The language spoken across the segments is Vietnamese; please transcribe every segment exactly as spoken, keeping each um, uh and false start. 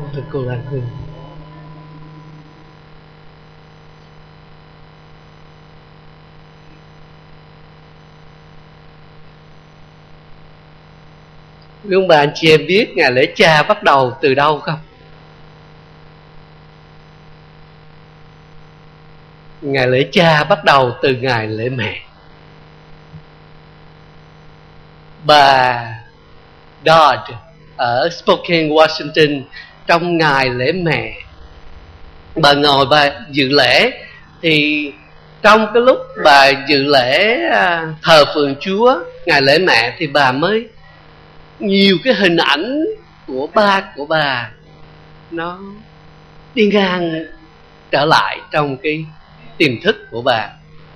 cô Lan Hương. Quý ông bà anh chị em biết ngày lễ cha bắt đầu từ đâu không? Ngày lễ cha bắt đầu từ ngày lễ mẹ. Bà Dodd ở Spokane, Washington, trong ngày lễ mẹ, bà ngồi bà dự lễ. Thì trong cái lúc bà dự lễ thờ phượng Chúa ngày lễ mẹ, thì bà mới nhiều cái hình ảnh của ba của bà nó đi ngang trở lại trong cái tiềm thức của bà.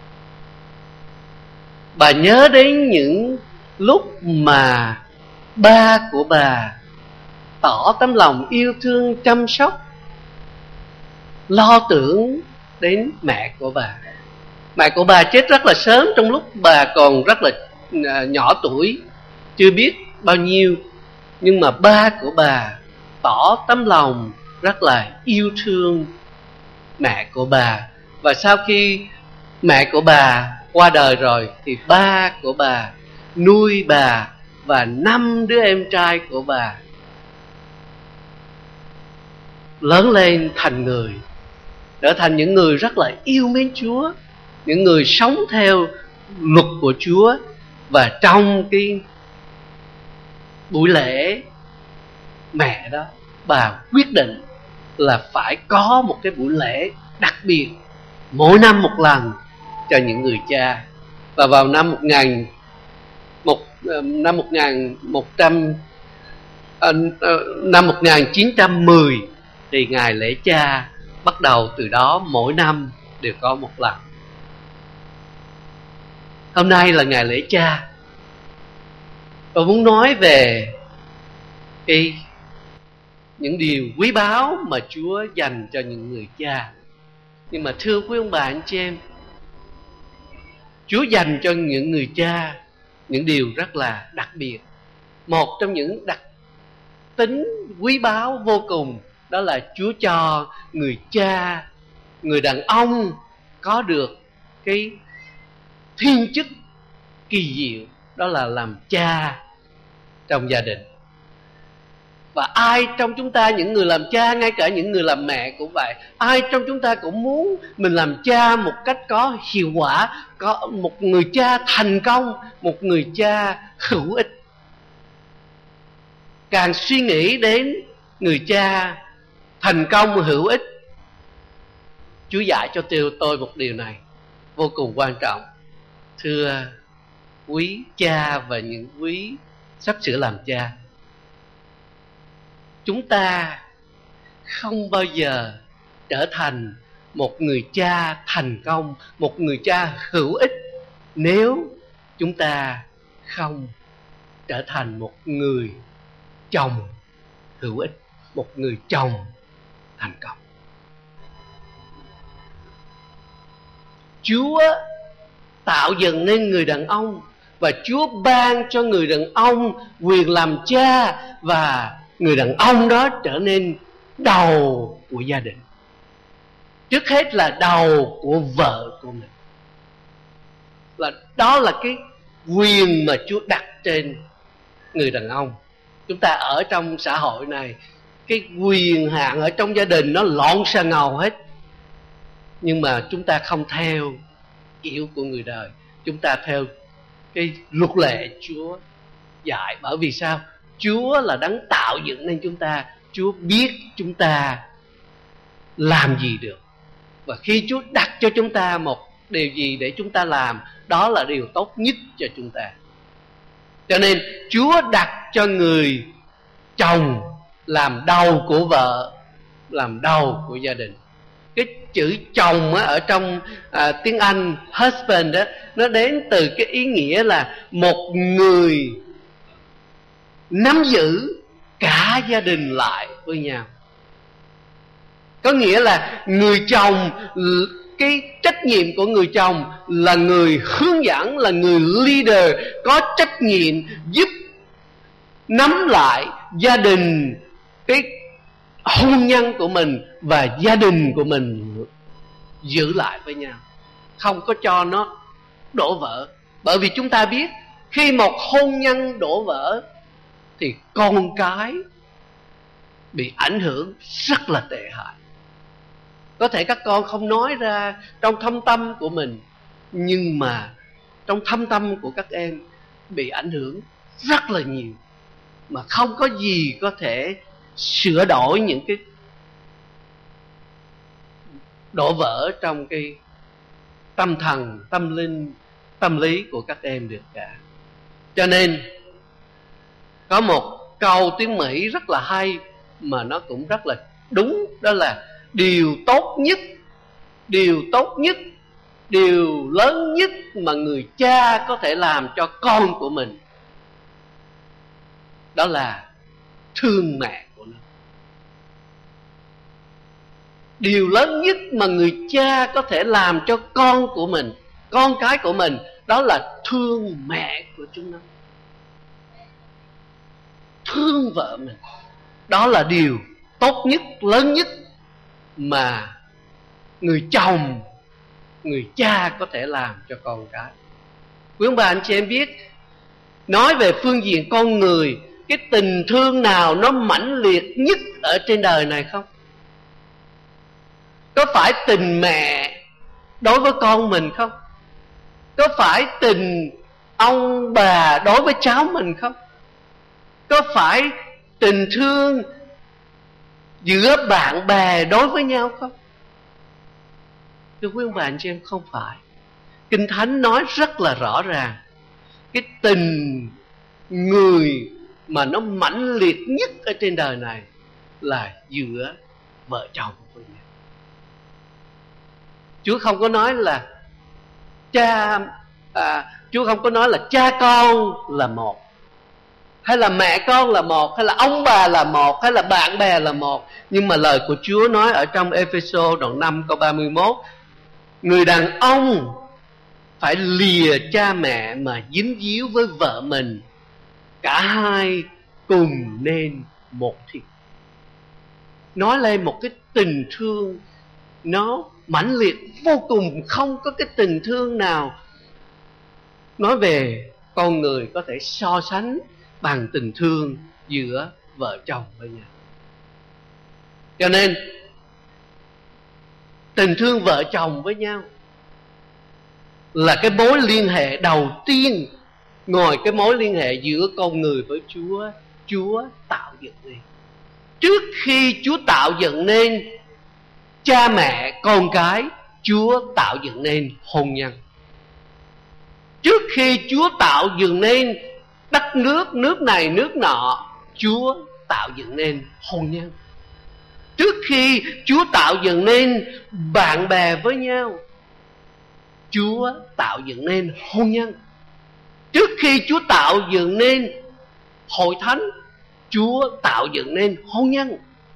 Bà nhớ đến những lúc mà ba của bà tỏ tấm lòng yêu thương, chăm sóc, lo tưởng đến mẹ của bà. Mẹ của bà chết rất là sớm, trong lúc bà còn rất là nhỏ tuổi, chưa biết bao nhiêu. Nhưng mà ba của bà tỏ tấm lòng rất là yêu thương mẹ của bà. Và sau khi mẹ của bà qua đời rồi, thì ba của bà nuôi bà và năm đứa em trai của bà lớn lên thành người, trở thành những người rất là yêu mến Chúa, những người sống theo luật của Chúa. Và trong cái buổi lễ mẹ đó, bà quyết định là phải có một cái buổi lễ đặc biệt mỗi năm một lần cho những người cha. Và vào năm một nghìn một năm một nghìn một trăm năm một nghìn chín trăm mười thì ngày lễ cha bắt đầu từ đó, mỗi năm đều có một lần. Hôm nay là ngày lễ cha. Tôi muốn nói về cái những điều quý báu mà Chúa dành cho những người cha. Nhưng mà thưa quý ông bà anh chị em, Chúa dành cho những người cha những điều rất là đặc biệt. Một trong những đặc tính quý báu vô cùng, đó là Chúa cho người cha, người đàn ông có được cái thiên chức kỳ diệu, đó là làm cha trong gia đình. Và ai trong chúng ta, những người làm cha, ngay cả những người làm mẹ cũng vậy, ai trong chúng ta cũng muốn mình làm cha một cách có hiệu quả, có một người cha thành công, một người cha hữu ích. Càng suy nghĩ đến người cha thành công hữu ích, Chúa dạy cho tôi một điều này vô cùng quan trọng. Thưa quý cha và những quý sắp sửa làm cha, chúng ta không bao giờ trở thành một người cha thành công, một người cha hữu ích, nếu chúng ta không trở thành một người chồng hữu ích, một người chồng thành công. Chúa tạo dựng nên người đàn ông, và Chúa ban cho người đàn ông quyền làm cha, và người đàn ông đó trở nên đầu của gia đình. Trước hết là đầu của vợ của mình. Là đó là cái quyền mà Chúa đặt trên người đàn ông. Chúng ta ở trong xã hội này, cái quyền hạn ở trong gia đình nó lộn xà ngầu hết. Nhưng mà chúng ta không theo kiểu của người đời, chúng ta theo cái luật lệ Chúa dạy. Bởi vì sao? Chúa là đấng tạo dựng nên chúng ta. Chúa biết chúng ta làm gì được, và khi Chúa đặt cho chúng ta một điều gì để chúng ta làm, đó là điều tốt nhất cho chúng ta. Cho nên Chúa đặt cho người chồng làm đầu của vợ, làm đầu của gia đình. Cái chữ chồng á, ở trong à, tiếng Anh husband đó, nó đến từ cái ý nghĩa là một người nắm giữ cả gia đình lại với nhau. Có nghĩa là người chồng, cái trách nhiệm của người chồng là người hướng dẫn, là người leader, có trách nhiệm giúp nắm lại gia đình, cái hôn nhân của mình và gia đình của mình giữ lại với nhau, không có cho nó đổ vỡ. Bởi vì chúng ta biết khi một hôn nhân đổ vỡ thì con cái bị ảnh hưởng rất là tệ hại. Có thể các con không nói ra trong thâm tâm của mình, nhưng mà trong thâm tâm của các em bị ảnh hưởng rất là nhiều, mà không có gì có thể sửa đổi những cái đổ vỡ trong cái tâm thần, tâm linh, tâm lý của các em được cả. Cho nên có một câu tiếng Mỹ rất là hay mà nó cũng rất là đúng, đó là điều tốt nhất, điều tốt nhất, điều lớn nhất mà người cha có thể làm cho con của mình, đó là thương mẹ của nó. Điều lớn nhất mà người cha có thể làm cho con của mình, con cái của mình, đó là thương mẹ của chúng nó, thương vợ mình. Đó là điều tốt nhất, lớn nhất mà người chồng, người cha có thể làm cho con cái. Quý ông bà anh chị em biết, nói về phương diện con người, cái tình thương nào nó mãnh liệt nhất ở trên đời này không? Có phải tình mẹ đối với con mình không? Có phải tình ông bà đối với cháu mình không? Có phải tình thương giữa bạn bè đối với nhau không? Thưa quý ông bà anh chị em, không phải. Kinh Thánh nói rất là rõ ràng, cái tình người mà nó mãnh liệt nhất ở trên đời này là giữa vợ chồng với nhau. Chúa không có nói là cha à, Chúa không có nói là cha con là một, hay là mẹ con là một, hay là ông bà là một, hay là bạn bè là một. Nhưng mà lời của Chúa nói ở trong Ê-phê-sô đoạn năm câu ba mươi mốt, người đàn ông phải lìa cha mẹ mà dính díu với vợ mình, cả hai cùng nên một thịt. Nói lên một cái tình thương nó mãnh liệt vô cùng, không có cái tình thương nào nói về con người có thể so sánh bằng tình thương giữa vợ chồng với nhau. Cho nên tình thương vợ chồng với nhau là cái mối liên hệ đầu tiên, ngoài cái mối liên hệ giữa con người với Chúa, Chúa tạo dựng nên. Trước khi Chúa tạo dựng nên cha mẹ con cái, Chúa tạo dựng nên hôn nhân. Trước khi Chúa tạo dựng nên đất nước, nước này nước nọ, Chúa tạo dựng nên hôn nhân. Trước khi Chúa tạo dựng nên bạn bè với nhau, Chúa tạo dựng nên hôn nhân. Trước khi Chúa tạo dựng nên hội thánh, Chúa tạo dựng nên hôn nhân.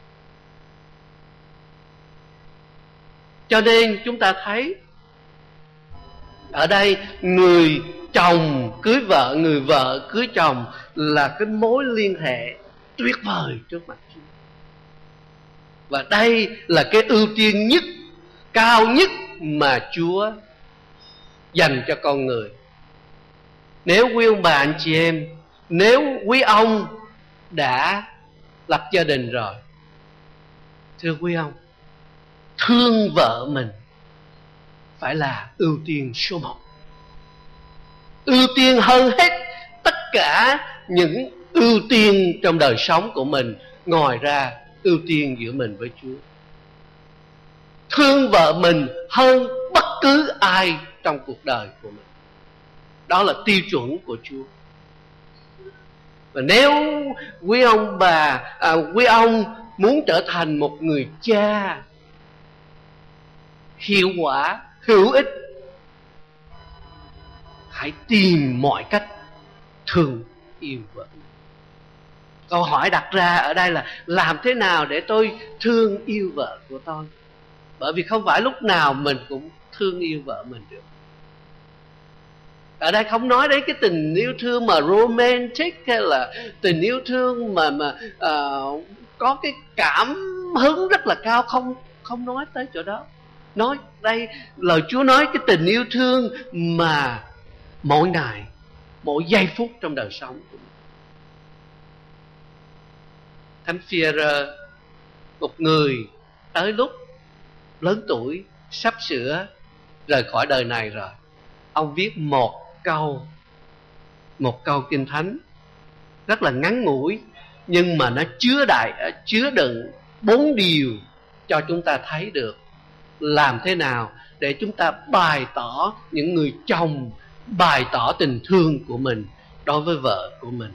Cho nên chúng ta thấy ở đây người chồng cưới vợ, người vợ cưới chồng là cái mối liên hệ tuyệt vời trước mặt Chúa. Và đây là cái ưu tiên nhất, cao nhất mà Chúa dành cho con người. Nếu quý ông bà anh chị em, nếu quý ông đã lập gia đình rồi, thưa quý ông, thương vợ mình phải là ưu tiên số một, ưu tiên hơn hết tất cả những ưu tiên trong đời sống của mình. Ngoài ra, ưu tiên giữa mình với Chúa. Thương vợ mình hơn bất cứ ai trong cuộc đời của mình. Đó là tiêu chuẩn của Chúa. Và nếu quý ông bà, à, quý ông muốn trở thành một người cha hiệu quả, hữu ích, hãy tìm mọi cách thương yêu vợ. Câu hỏi đặt ra ở đây là làm thế nào để tôi thương yêu vợ của tôi? Bởi vì không phải lúc nào mình cũng thương yêu vợ mình được. Ở đây không nói đến cái tình yêu thương mà romantic, hay là tình yêu thương mà mà uh, có cái cảm hứng rất là cao, không không nói tới chỗ đó. Nói đây, lời Chúa nói cái tình yêu thương mà mỗi ngày, mỗi giây phút trong đời sống của mình. Thánh Phi-e-rơ, một người tới lúc lớn tuổi, sắp sửa rời khỏi đời này rồi, ông viết một câu, một câu Kinh Thánh rất là ngắn ngủi, nhưng mà nó chứa đại, chứa đựng bốn điều cho chúng ta thấy được làm thế nào để chúng ta bày tỏ, những người chồng bày tỏ tình thương của mình đối với vợ của mình.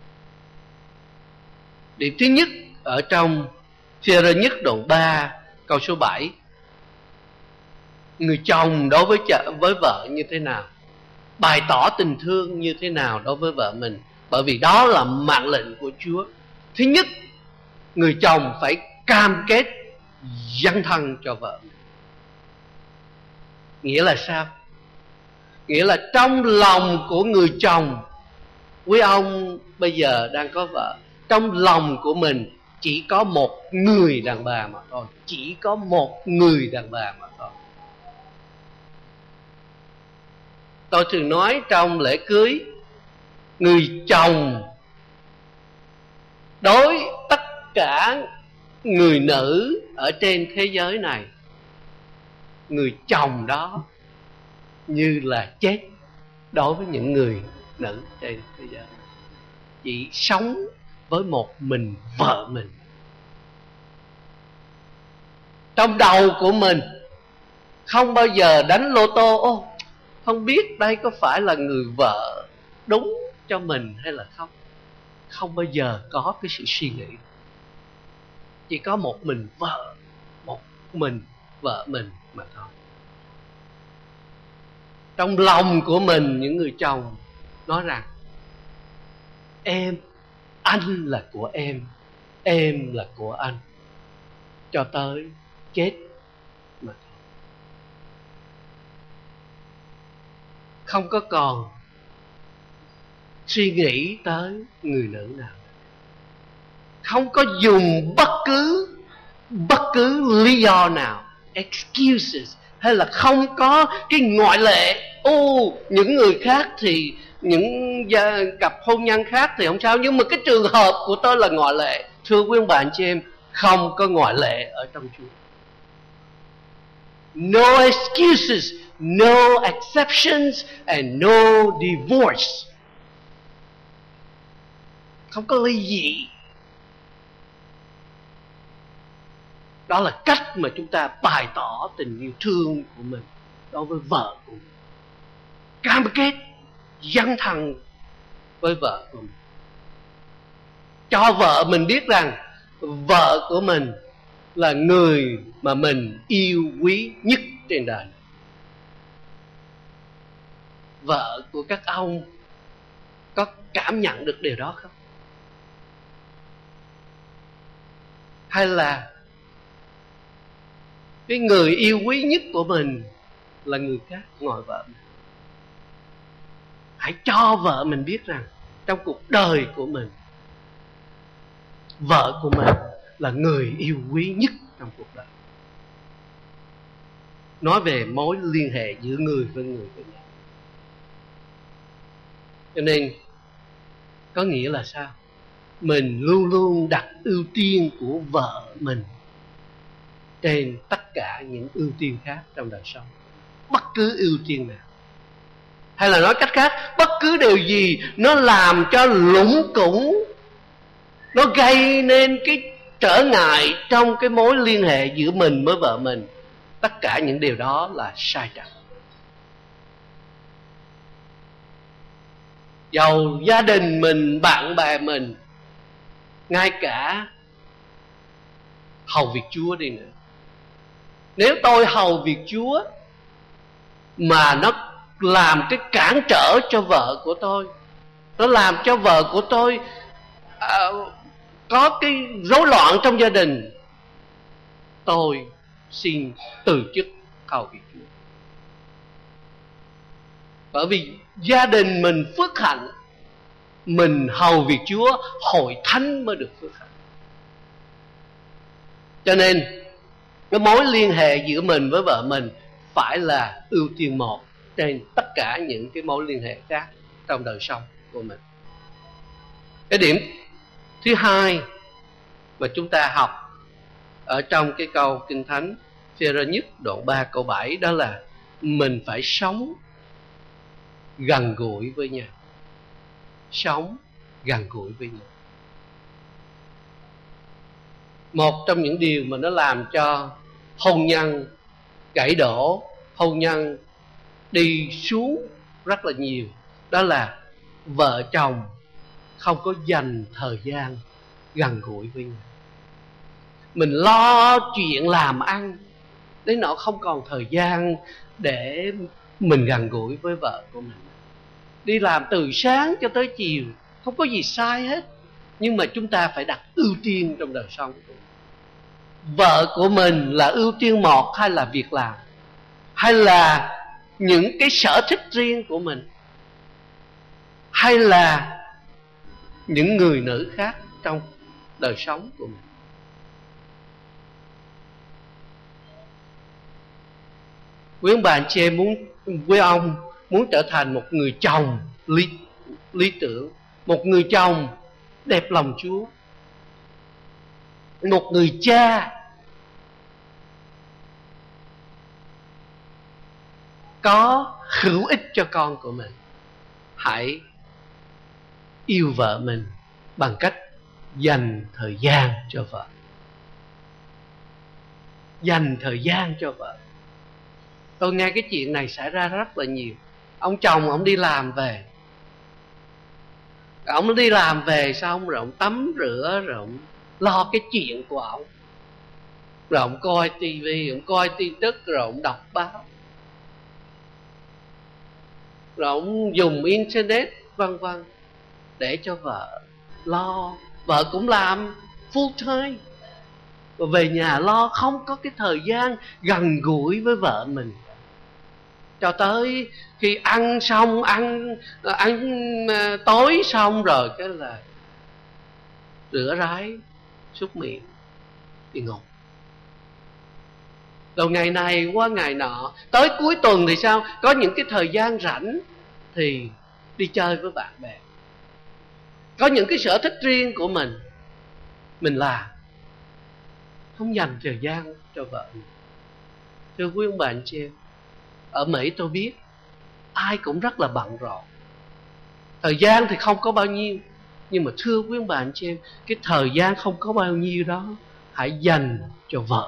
Điểm thứ nhất ở trong Phi-e-rơ nhất đoạn ba câu số bảy, người chồng đối với với vợ như thế nào, bày tỏ tình thương như thế nào đối với vợ mình, bởi vì đó là mạng lệnh của Chúa. Thứ nhất, người chồng phải cam kết dấn thân cho vợ mình. Nghĩa là sao? Nghĩa là trong lòng của người chồng, quý ông bây giờ đang có vợ, trong lòng của mình chỉ có một người đàn bà mà thôi. Chỉ có một người đàn bà mà thôi. Tôi thường nói trong lễ cưới, người chồng đối tất cả người nữ ở trên thế giới này, người chồng đó như là chết đối với những người nữ trên thế giới. Chỉ sống với một mình vợ mình. Trong đầu của mình không bao giờ đánh lô tô, ô, không biết đây có phải là người vợ đúng cho mình hay là không. Không bao giờ có cái sự suy nghĩ. Chỉ có một mình vợ, một mình vợ mình mà thôi. Trong lòng của mình, những người chồng nói rằng em, anh là của em, em là của anh, cho tới chết mà thôi. Không có còn suy nghĩ tới người nữ nào. Không có dùng bất cứ bất cứ lý do nào, excuses, hay là không có cái ngoại lệ. Ô, những người khác thì, những gia, cặp hôn nhân khác thì không sao, nhưng mà cái trường hợp của tôi là ngoại lệ. Thưa quý ông bà anh chị em, không có ngoại lệ ở trong Chúa. No excuses, no exceptions, and no divorce. Không có ly dị. Đó là cách mà chúng ta bày tỏ tình yêu thương của mình đối với vợ của mình. Cam kết dấn thân với vợ của mình. Cho vợ mình biết rằng vợ của mình là người mà mình yêu quý nhất trên đời. Vợ của các ông có cảm nhận được điều đó không? Hay là cái người yêu quý nhất của mình là người khác ngoài vợ mình? Hãy cho vợ mình biết rằng trong cuộc đời của mình, vợ của mình là người yêu quý nhất trong cuộc đời. Nói về mối liên hệ giữa người với người với nhau. Cho nên có nghĩa là sao? Mình luôn luôn đặt ưu tiên của vợ mình trên tất cả những ưu tiên khác trong đời sống. Bất cứ ưu tiên nào. Hay là nói cách khác, bất cứ điều gì nó làm cho lũng củng, nó gây nên cái trở ngại trong cái mối liên hệ giữa mình với vợ mình, tất cả những điều đó là sai trật. Dầu gia đình mình, bạn bè mình, ngay cả hầu việc Chúa đi nữa, nếu tôi hầu việc Chúa mà nó làm cái cản trở cho vợ của tôi, nó làm cho vợ của tôi à, có cái rối loạn trong gia đình, tôi xin từ chức hầu việc Chúa. Bởi vì gia đình mình phước hạnh, mình hầu việc Chúa, hội thánh mới được phước hạnh. Cho nên cái mối liên hệ giữa mình với vợ mình phải là ưu tiên một trên tất cả những cái mối liên hệ khác trong đời sống của mình. Cái điểm thứ hai mà chúng ta học ở trong cái câu Kinh Thánh Phi-e-rơ nhất đoạn ba câu bảy, đó là mình phải sống gần gũi với nhau. Sống gần gũi với nhau. Một trong những điều mà nó làm cho hôn nhân gãy đổ, hôn nhân đi xuống rất là nhiều, đó là vợ chồng không có dành thời gian gần gũi với nhau. Mình lo chuyện làm ăn đến nỗi không còn thời gian để mình gần gũi với vợ của mình. Đi làm từ sáng cho tới chiều, không có gì sai hết, nhưng mà chúng ta phải đặt ưu tiên trong đời sống của mình. Vợ của mình là ưu tiên một, hay là việc làm, hay là những cái sở thích riêng của mình, hay là những người nữ khác trong đời sống của mình. Quý ông bà anh chị em muốn, quý ông muốn trở thành một người chồng lý, lý tưởng, một người chồng đẹp lòng Chúa, một người cha có hữu ích cho con của mình, hãy yêu vợ mình bằng cách dành thời gian cho vợ. Dành thời gian cho vợ. Tôi nghe cái chuyện này xảy ra rất là nhiều. Ông chồng ông đi làm về, ông đi làm về xong rồi ông tắm rửa, rồi ông lo cái chuyện của ông, rồi ông coi tivi, ông coi tin tức, rồi ông đọc báo, rồi ông dùng internet vân vân để cho vợ lo. Vợ cũng làm full time, và về nhà lo, không có cái thời gian gần gũi với vợ mình. Cho tới khi ăn xong, ăn ăn tối xong rồi cái là rửa ráy, súc miệng, đi ngủ. Rồi ngày này qua ngày nọ, tới cuối tuần thì sao? Có những cái thời gian rảnh thì đi chơi với bạn bè, có những cái sở thích riêng của mình mình làm, không dành thời gian cho vợ mình. Thưa quý ông bà anh chị em, ở Mỹ tôi biết ai cũng rất là bận rộn, thời gian thì không có bao nhiêu, nhưng mà thưa quý ông bà anh chị em, cái thời gian không có bao nhiêu đó hãy dành cho vợ.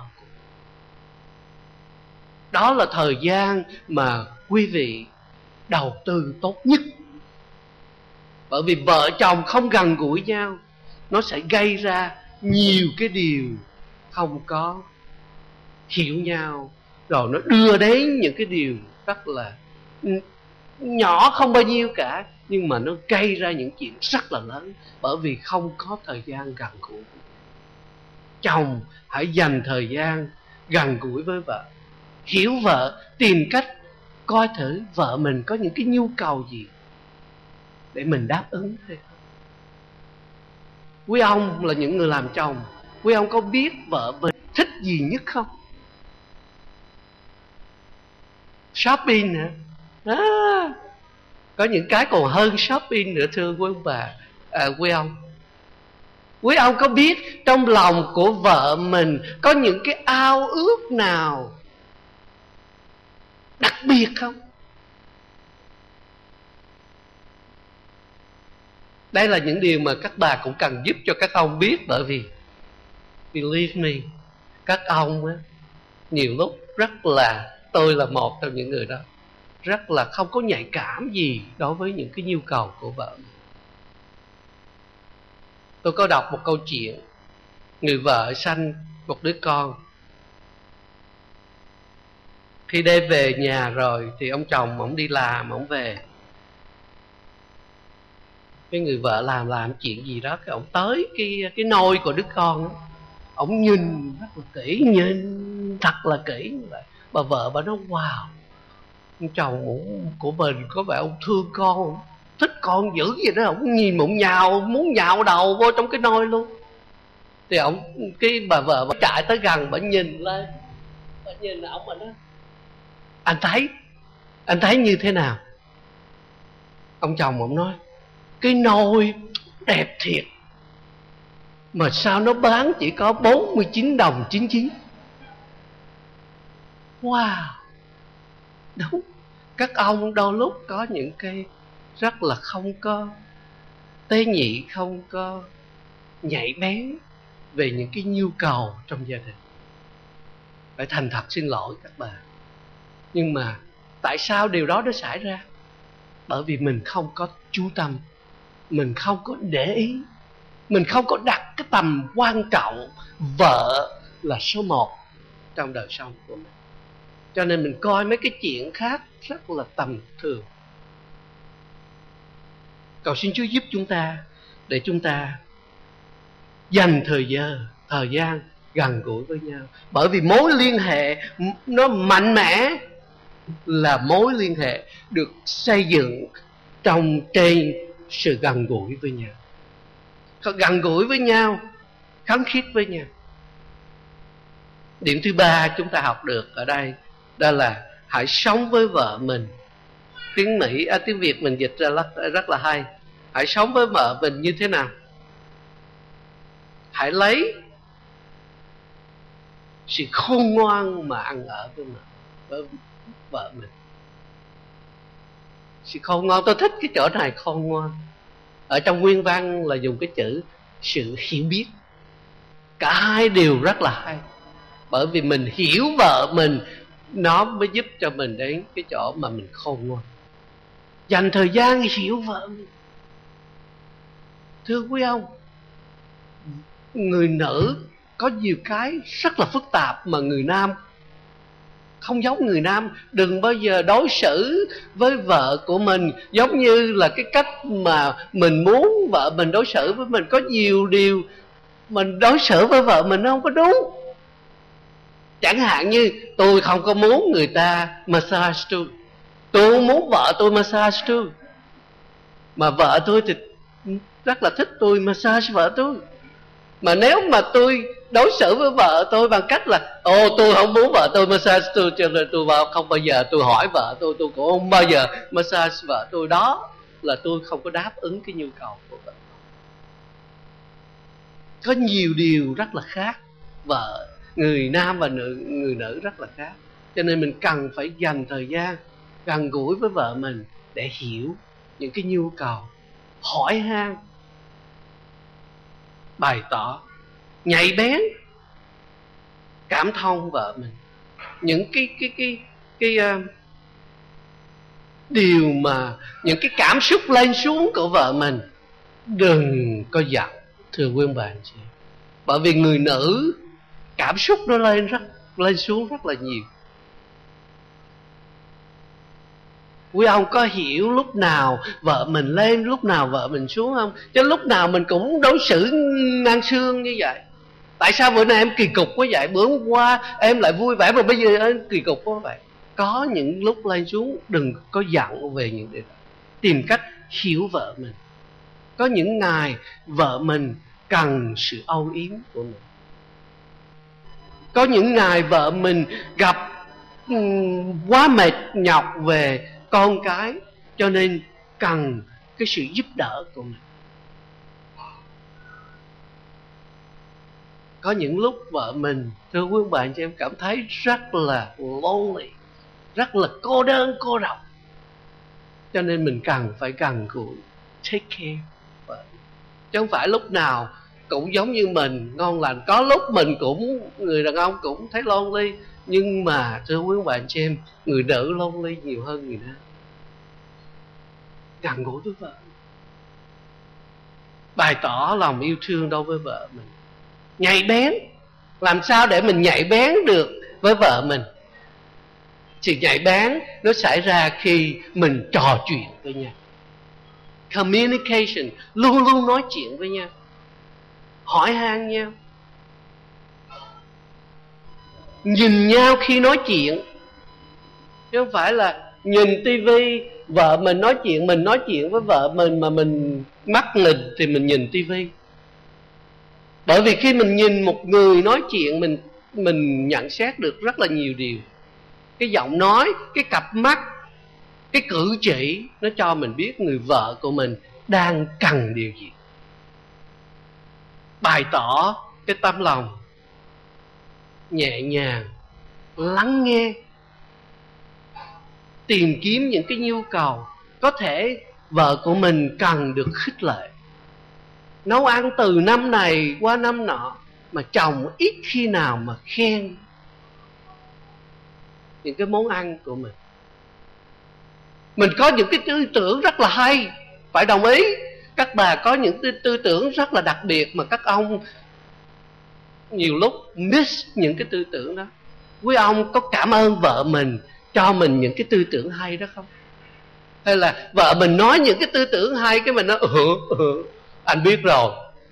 Đó là thời gian mà quý vị đầu tư tốt nhất. Bởi vì vợ chồng không gần gũi nhau, nó sẽ gây ra nhiều cái điều không có hiểu nhau, rồi nó đưa đến những cái điều rất là nhỏ không bao nhiêu cả, nhưng mà nó gây ra những chuyện rất là lớn, bởi vì không có thời gian gần gũi. Chồng hãy dành thời gian gần gũi với vợ, hiểu vợ, tìm cách coi thử vợ mình có những cái nhu cầu gì để mình đáp ứng hay không. Quý ông là những người làm chồng, quý ông có biết vợ mình thích gì nhất không? Shopping hả? À, có những cái còn hơn shopping nữa thưa quý ông bà, à, quý ông. Quý ông có biết trong lòng của vợ mình có những cái ao ước nào đặc biệt không? Đây là những điều mà các bà cũng cần giúp cho các ông biết, bởi vì believe me, các ông á, nhiều lúc rất là, tôi là một trong những người đó, rất là không có nhạy cảm gì đối với những cái nhu cầu của vợ mình. Tôi có đọc một câu chuyện, người vợ sanh một đứa con. Khi đem về nhà rồi thì ông chồng ông đi làm, ông về, cái người vợ làm làm chuyện gì đó, cái ông tới cái cái nôi của đứa con đó, ông nhìn rất là kỹ, nhìn thật là kỹ như vậy. Bà vợ bà nói wow, ông chồng của mình có vẻ ông thương con, thích con dữ vậy đó. Ông nhìn, ông nhào, muốn nhào đầu vô trong cái nôi luôn. Thì ông, cái bà vợ bà chạy tới gần, bà nhìn lên, bà nhìn ông mà nói: anh thấy, anh thấy như thế nào? Ông chồng ông nói: cái nồi đẹp thiệt, mà sao nó bán chỉ có bốn mươi chín đồng chín chín. Wow, đúng, các ông đôi lúc có những cái rất là không có tế nhị, không có nhạy bén về những cái nhu cầu trong gia đình. Phải thành thật xin lỗi các bà. Nhưng mà tại sao điều đó nó xảy ra? Bởi vì mình không có chú tâm, mình không có để ý, mình không có đặt cái tầm quan trọng vợ là số một trong đời sống của mình. Cho nên mình coi mấy cái chuyện khác rất là tầm thường. Cầu xin Chúa giúp chúng ta để chúng ta dành thời giờ, thời gian gần gũi với nhau. Bởi vì mối liên hệ nó mạnh mẽ là mối liên hệ được xây dựng trong trên sự gần gũi với nhau. Gần gũi với nhau, khăng khít với nhau. Điểm thứ ba chúng ta học được ở đây, đó là hãy sống với vợ mình. Tiếng Mỹ, à, tiếng Việt mình dịch ra rất, rất là hay. Hãy sống với vợ mình như thế nào? Hãy lấy sự khôn ngoan mà ăn ở với, mình, với vợ mình. Sự khôn ngoan, tôi thích cái chỗ này, khôn ngoan. Ở trong nguyên văn là dùng cái chữ sự hiểu biết. Cả hai đều rất là hay. Bởi vì mình hiểu vợ mình, nó mới giúp cho mình đến cái chỗ mà mình khôn ngoan. Dành thời gian hiểu vợ mình. Thưa quý ông, người nữ có nhiều cái rất là phức tạp mà người nam không giống người nam. Đừng bao giờ đối xử với vợ của mình giống như là cái cách mà mình muốn vợ mình đối xử với mình. Có nhiều điều mình đối xử với vợ mình nó không có đúng. Chẳng hạn như tôi không có muốn người ta massage tôi, tôi không muốn vợ tôi massage tôi. Mà vợ tôi thì rất là thích tôi massage vợ tôi. Mà nếu mà tôi đối xử với vợ tôi bằng cách là ồ tôi không muốn vợ tôi massage tôi, cho nên tôi không bao giờ tôi hỏi vợ tôi, tôi cũng không bao giờ massage vợ tôi, đó là tôi không có đáp ứng cái nhu cầu của vợ. Có nhiều điều rất là khác. Vợ, người nam và nữ, người nữ rất là khác. Cho nên mình cần phải dành thời gian gần gũi với vợ mình để hiểu những cái nhu cầu, hỏi han, bày tỏ, nhạy bén, cảm thông vợ mình. Những cái cái cái cái, cái uh, điều mà những cái cảm xúc lên xuống của vợ mình, đừng có giận, thưa quý ông bà anh chị. Bởi vì người nữ cảm xúc nó lên rất lên xuống rất là nhiều. Quý ông có hiểu lúc nào vợ mình lên, lúc nào vợ mình xuống không? Chứ lúc nào mình cũng đối xử ngang xương như vậy. Tại sao bữa nay em kỳ cục quá vậy? Bữa hôm qua em lại vui vẻ, mà bây giờ em kỳ cục quá vậy? Có những lúc lên xuống, đừng có giận về những điều đó. Tìm cách hiểu vợ mình. Có những ngày vợ mình cần sự âu yếm của mình. Có những ngày vợ mình gặp um, quá mệt nhọc về con cái, cho nên cần cái sự giúp đỡ của mình. Có những lúc vợ mình, thưa quý bạn cho em, cảm thấy rất là lonely, rất là cô đơn, cô độc. Cho nên mình cần phải gần gũi, take care vợ. Chứ không phải lúc nào cũng giống như mình, ngon lành. Có lúc mình cũng, người đàn ông cũng thấy lonely. Nhưng mà thưa quý bạn cho em, người nữ lonely nhiều hơn người nam. Gần gũi với vợ, bày tỏ lòng yêu thương đối với vợ mình, nhạy bén. Làm sao để mình nhạy bén được với vợ mình? Sự nhạy bén nó xảy ra khi mình trò chuyện với nhau. Communication, luôn luôn nói chuyện với nhau, hỏi han nhau, nhìn nhau khi nói chuyện. Chứ không phải là nhìn tivi, vợ mình nói chuyện, mình nói chuyện với vợ mình mà mình mắt lình thì mình nhìn tivi. Bởi vì khi mình nhìn một người nói chuyện, mình mình nhận xét được rất là nhiều điều. Cái giọng nói, cái cặp mắt, cái cử chỉ, nó cho mình biết người vợ của mình đang cần điều gì. Bày tỏ cái tâm lòng nhẹ nhàng, lắng nghe, tìm kiếm những cái nhu cầu. Có thể vợ của mình cần được khích lệ, nấu ăn từ năm này qua năm nọ, mà chồng ít khi nào mà khen những cái món ăn của mình. Mình có những cái tư tưởng rất là hay, phải đồng ý. Các bà có những tư, tư tưởng rất là đặc biệt mà các ông nhiều lúc miss những cái tư tưởng đó. Quý ông có cảm ơn vợ mình cho mình những cái tư tưởng hay đó không? Hay là vợ mình nói những cái tư tưởng hay, cái mình nói ừ, ừ, anh biết rồi,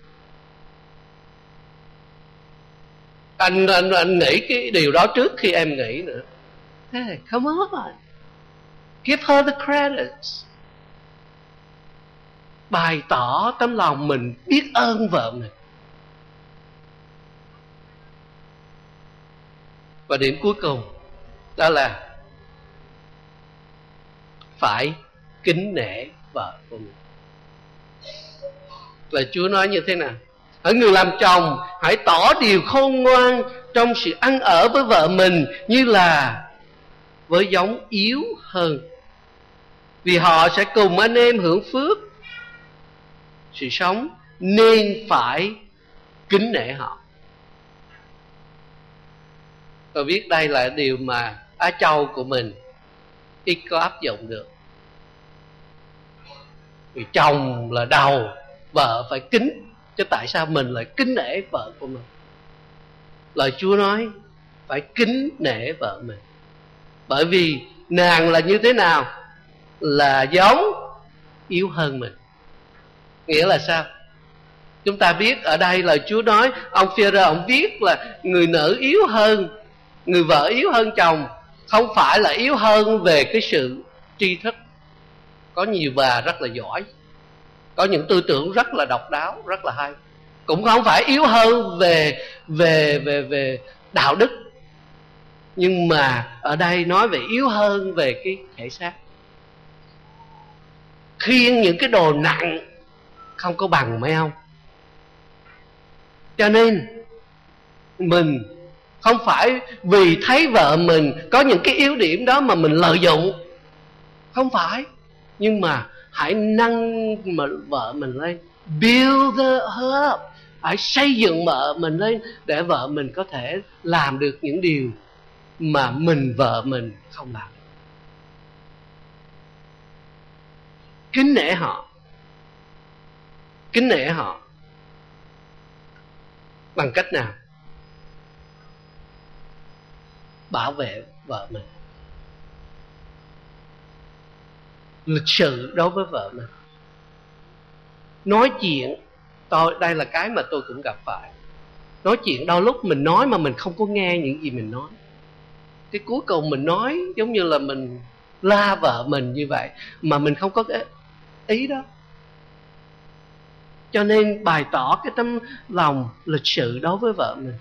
anh, anh, anh nghĩ cái điều đó trước khi em nghĩ nữa. Hey, come on, give her the credits. Bày tỏ tấm lòng mình biết ơn vợ mình. Và điểm cuối cùng đó là phải kính nể vợ của mình. Là Chúa nói như thế nào? Hỡi người làm chồng, hãy tỏ điều khôn ngoan trong sự ăn ở với vợ mình như là với giống yếu hơn, vì họ sẽ cùng anh em hưởng phước sự sống, nên phải kính nể họ. Tôi biết đây là điều mà Á Châu của mình ít có áp dụng được. Vì chồng là đầu, vợ phải kính, chứ tại sao mình lại kính nể vợ của mình? Lời Chúa nói phải kính nể vợ mình, bởi vì nàng là như thế nào? Là giống yếu hơn mình. Nghĩa là sao? Chúng ta biết ở đây lời Chúa nói, ông Phi-e-rơ ông viết là người nữ yếu hơn, người vợ yếu hơn chồng, không phải là yếu hơn về cái sự tri thức. Có nhiều bà rất là giỏi, có những tư tưởng rất là độc đáo, rất là hay. Cũng không phải yếu hơn về về về về đạo đức, nhưng mà ở đây nói về yếu hơn về cái thể xác. Khiêng những cái đồ nặng không có bằng mấy ông. Cho nên mình không phải vì thấy vợ mình có những cái yếu điểm đó mà mình lợi dụng, không phải. Nhưng mà hãy nâng mà vợ mình lên, build her up, hãy xây dựng vợ mình lên, để vợ mình có thể làm được những điều mà mình vợ mình không làm. Kính nể họ. Kính nể họ bằng cách nào? Bảo vệ vợ mình, lịch sự đối với vợ mình. Nói chuyện, tôi đây là cái mà tôi cũng gặp phải. Nói chuyện đôi lúc mình nói mà mình không có nghe những gì mình nói. Cái cuối cùng mình nói giống như là mình la vợ mình như vậy, mà mình không có cái ý đó. Cho nên bày tỏ cái tấm lòng lịch sự đối với vợ mình.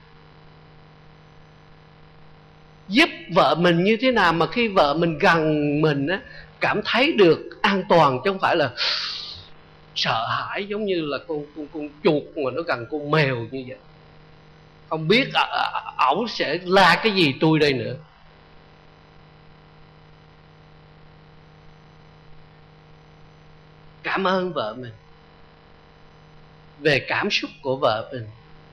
Giúp vợ mình như thế nào mà khi vợ mình gần mình á, cảm thấy được an toàn, chứ không phải là sợ hãi giống như là con, con, con chuột mà nó gần con mèo như vậy. Không biết ổng sẽ la cái gì tôi đây nữa. Cảm ơn vợ mình về cảm xúc của vợ mình,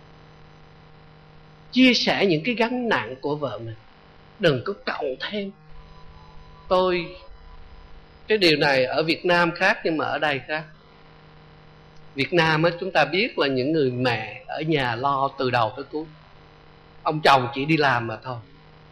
chia sẻ những cái gánh nặng của vợ mình, đừng có cộng thêm. Tôi cái điều này ở Việt Nam khác, nhưng mà ở đây khác. Việt Nam á, chúng ta biết là những người mẹ ở nhà lo từ đầu tới cuối, ông chồng chỉ đi làm mà thôi.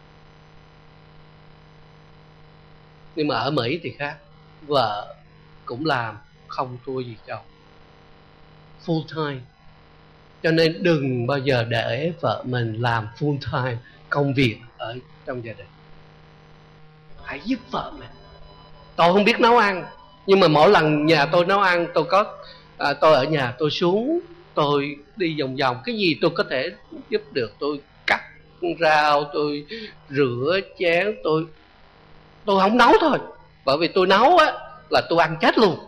Nhưng mà ở Mỹ thì khác, vợ cũng làm không thua gì chồng, full time. Cho nên đừng bao giờ để vợ mình làm full time công việc ở trong gia đình. Hãy giúp vợ mình. Tôi không biết nấu ăn, nhưng mà mỗi lần nhà tôi nấu ăn, tôi có à, tôi ở nhà tôi xuống, tôi đi vòng vòng. Cái gì tôi có thể giúp được, tôi cắt rau, tôi rửa chén, tôi tôi không nấu thôi. Bởi vì tôi nấu á là tôi ăn chết luôn.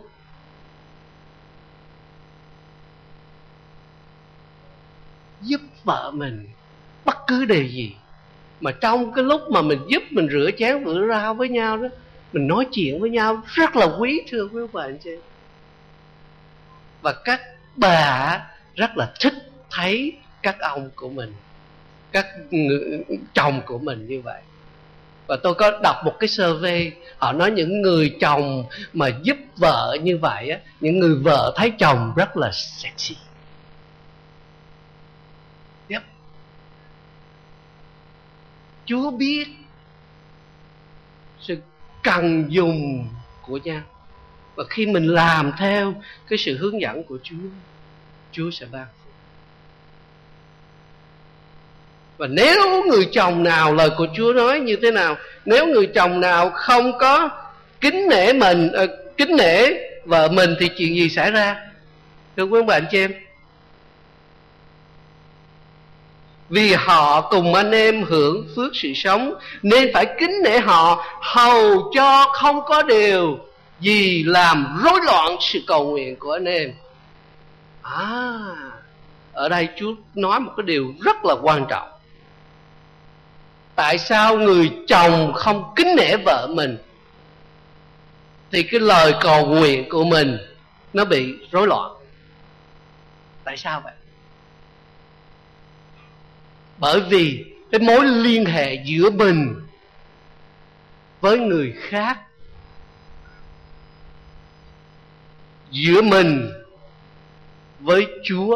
Giúp vợ mình bất cứ điều gì, mà trong cái lúc mà mình giúp, mình rửa chén rửa rau với nhau đó, mình nói chuyện với nhau rất là quý, thưa quý bà anh chị. Và các bà rất là thích thấy các ông của mình, các người, chồng của mình như vậy. Và tôi có đọc một cái survey, họ nói những người chồng mà giúp vợ như vậy á, những người vợ thấy chồng rất là sexy. Yep. Chúa biết sự cần dùng của nhau, và khi mình làm theo cái sự hướng dẫn của Chúa, Chúa sẽ ban phước. Và nếu người chồng nào, lời của Chúa nói như thế nào, nếu người chồng nào không có kính nể mình, uh, kính nể vợ mình thì chuyện gì xảy ra? Thưa quý bạn chị em, vì họ cùng anh em hưởng phước sự sống, nên phải kính nể họ, hầu cho không có điều gì làm rối loạn sự cầu nguyện của anh em. À, ở đây Chúa nói một cái điều rất là quan trọng. Tại sao người chồng không kính nể vợ mình thì cái lời cầu nguyện của mình nó bị rối loạn? Tại sao vậy? Bởi vì cái mối liên hệ giữa mình với người khác, giữa mình với Chúa,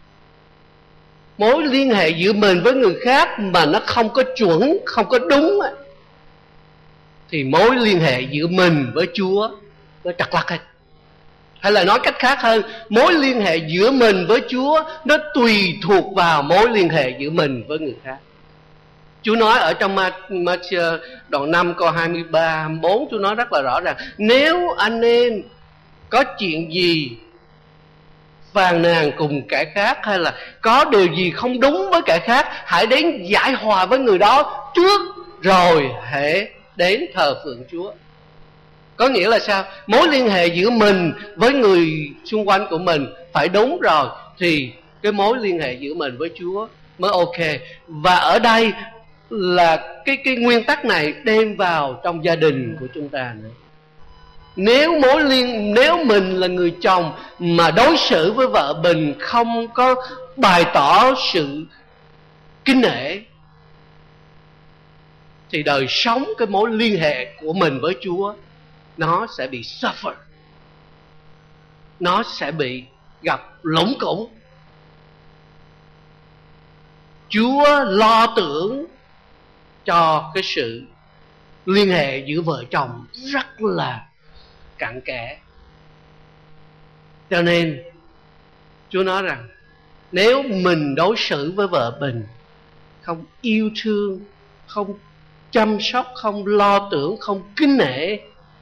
mối liên hệ giữa mình với người khác mà nó không có chuẩn, không có đúng, thì mối liên hệ giữa mình với Chúa nó trật lắc hết. Hay là nói cách khác hơn, mối liên hệ giữa mình với Chúa nó tùy thuộc vào mối liên hệ giữa mình với người khác. Chúa nói ở trong Ma-thi-ơ đoạn năm câu hai mươi ba, hai mươi bốn, Chúa nói rất là rõ ràng: nếu anh em có chuyện gì phàn nàn cùng kẻ khác, hay là có điều gì không đúng với kẻ khác, hãy đến giải hòa với người đó trước, rồi hãy đến thờ phượng Chúa. Có nghĩa là sao? Mối liên hệ giữa mình với người xung quanh của mình phải đúng rồi, thì cái mối liên hệ giữa mình với Chúa mới ok. Và ở đây là cái, cái nguyên tắc này đem vào trong gia đình của chúng ta nữa. Nếu mối liên nếu mình là người chồng mà đối xử với vợ mình không có bày tỏ sự kính nể, thì đời sống cái mối liên hệ của mình với Chúa nó sẽ bị suffer, nó sẽ bị gặp lủng củng. Chúa lo tưởng cho cái sự liên hệ giữa vợ chồng rất là cặn kẽ. Cho nên Chúa nói rằng nếu mình đối xử với vợ mình không yêu thương, không chăm sóc, không lo tưởng, không kính nể,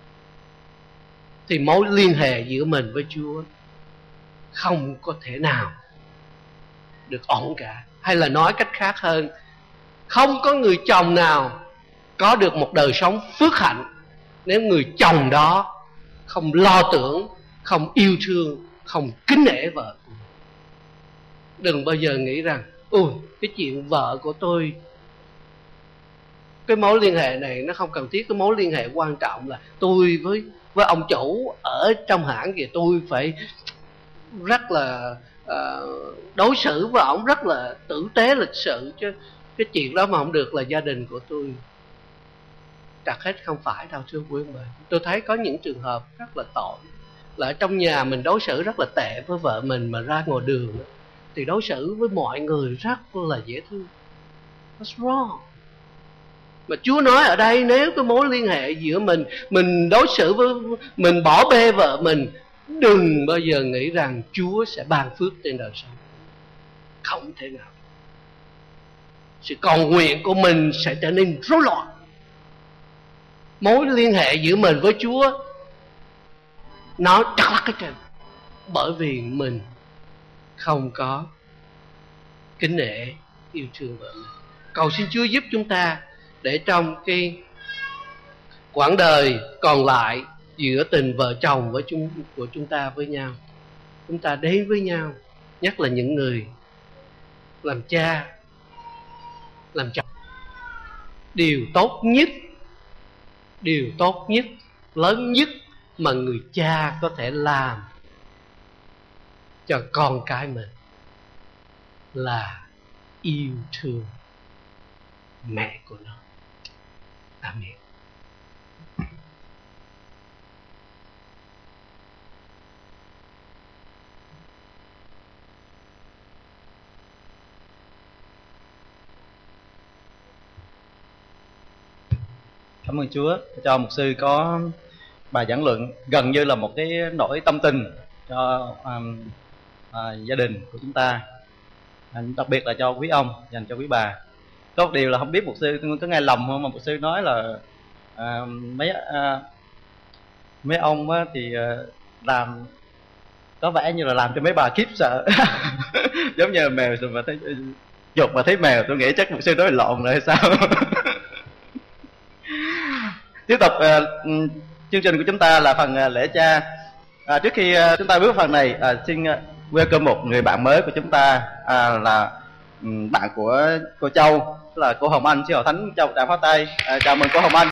thì mối liên hệ giữa mình với Chúa không có thể nào được ổn cả. Hay là nói cách khác hơn, không có người chồng nào có được một đời sống phước hạnh nếu người chồng đó không lo tưởng, không yêu thương, không kính nể vợ. Đừng bao giờ nghĩ rằng ôi cái chuyện vợ của tôi, cái mối liên hệ này nó không cần thiết. Cái mối liên hệ quan trọng là tôi với với ông chủ ở trong hãng kìa, tôi phải rất là uh, đối xử với ổng rất là tử tế lịch sự, chứ cái chuyện đó mà không được là gia đình của tôi trật hết. Không phải đâu thưa quý vị. Tôi thấy có những trường hợp rất là tội, là ở trong nhà mình đối xử rất là tệ với vợ mình, mà ra ngoài đường thì đối xử với mọi người rất là dễ thương. What's wrong? Mà Chúa nói ở đây, nếu cái mối liên hệ giữa mình, mình đối xử với, mình bỏ bê vợ mình, đừng bao giờ nghĩ rằng Chúa sẽ ban phước trên đời sống. Không thể nào. Sự cầu nguyện của mình sẽ trở nên rối loạn. Mối liên hệ giữa mình với Chúa nó trật lắc hết trơn. Bởi vì mình không có kính nể yêu thương vợ mình. Cầu xin Chúa giúp chúng ta để trong cái quãng đời còn lại giữa tình vợ chồng với chúng, của chúng ta với nhau, chúng ta đến với nhau, nhất là những người làm cha, làm chồng, điều tốt nhất, điều tốt nhất, lớn nhất mà người cha có thể làm cho con cái mình là yêu thương mẹ của nó. Amen. Cảm ơn Chúa cho mục sư có bài giảng luận gần như là một cái nỗi tâm tình cho um, uh, gia đình của chúng ta, đặc biệt là cho quý ông, dành cho quý bà. Có một điều là không biết mục sư có nghe lầm không, mà mục sư nói là uh, mấy uh, mấy ông á, thì uh, làm có vẻ như là làm cho mấy bà khiếp sợ giống như mèo mà thấy chuột mà thấy mèo. Tôi nghĩ chắc mục sư nói lộn rồi hay sao. Tiếp tục uh, chương trình của chúng ta là phần uh, lễ cha. À, trước khi uh, chúng ta bước vào phần này, uh, xin uh, welcome một người bạn mới của chúng ta, uh, là um, bạn của cô Châu, là cô Hồng Anh. Xin hội thánh Châu Đại pháo tay. Uh, chào mừng cô Hồng Anh.